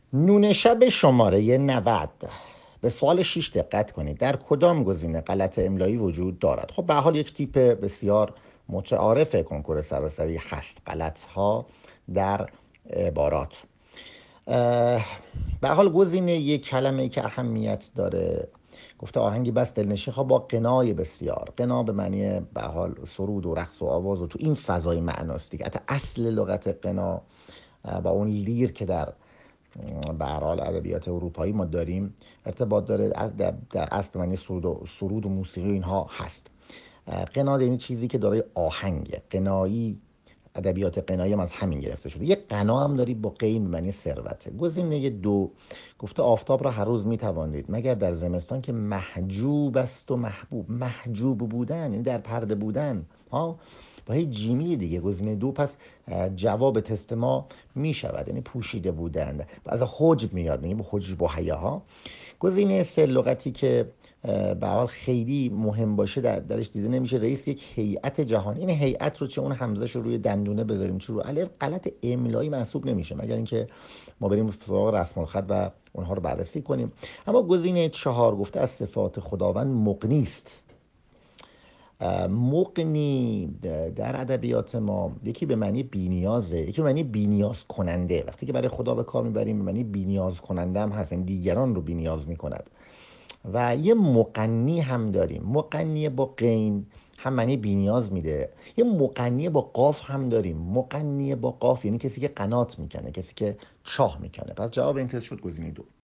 نون شب شماره 90. به سوال 6 دقت کنید. در کدام گزینه غلط املایی وجود دارد؟ خب به حال یک تیپ بسیار متعارف کنکور سراسری هست، غلط ها در عبارات. به حال گزینه یک کلمه ای که اهمیت داره، گفته آهنگی بس دلنشین ها با قنای بسیار. قنا به معنی به حال سرود و رقص و آواز و تو این فضای معناست دیگه. حتی اصل لغت قنا با اون لیر که در به هر حال ادبیات اروپایی ما داریم ارتباط داره، در اصل به معنی سرود و موسیقی اینها هست. قنا یعنی چیزی که دارای آهنگه. قنایی، ادبیات قنایی هم از همین گرفته شده. یک قنا هم داری با قین به معنی ثروته. گزینه 2 گفته آفتاب را هر روز میتوانید مگر در زمستان که محجوب است و محبوب. محجوب بودن یعنی در پرده بودن ها، با هی جیمی دیگه. گزینه 2 پس جواب تست ما می شود، یعنی پوشیده بودن. از حجب میاد، یعنی با حجب و حیاها. گزینه 3 لغتی که به حال خیلی مهم باشه درش دیده نمیشه. رئیس یک هیئت جهانی. این هیئت رو چه اون حمزه رو روی دندونه بذاریم چه رو الف، غلط املایی محسوب نمیشه مگر اینکه ما بریم سراغ رسم الخط و اونها رو بررسی کنیم. اما گزینه 4 گفته از صفات خداوند مغنی است. مغنی در ادبیات ما یکی به معنی بی‌نیازه، یکی به معنی بی‌نیاز کننده. وقتی که برای خدا به کار میبریم به معنی بی‌نیاز کننده هم هست، دیگران رو بی‌نیاز میکند. و یه مغنی هم داریم. مغنی با غین هم معنی بی‌نیاز میده. یه مغنی با قاف هم داریم. مغنی با قاف یعنی کسی که قنات میکنه، کسی که چاه میکنه. پس جواب این تست شد گزینه 2.